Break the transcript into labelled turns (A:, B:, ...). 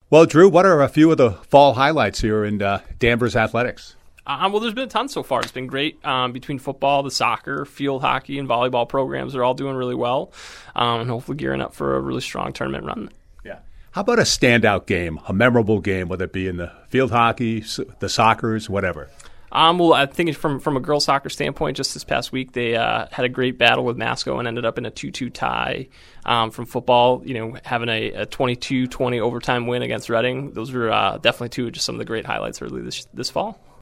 A: Well, Drew, what are a few of the fall highlights here in Danvers Athletics?
B: Well, there's been a ton so far. It's been great between football, the soccer, field hockey, and volleyball programs. They're all doing really well, and hopefully gearing up for a really strong tournament run.
A: Yeah. How about a standout game, a memorable game, whether it be in the field hockey, the soccers, whatever?
B: Well, I think from a girls' soccer standpoint, just this past week, they had a great battle with Masco and ended up in a 2-2 tie. From football, having a 22-20 overtime win against Reading, those were definitely two of just some of the great highlights early this fall.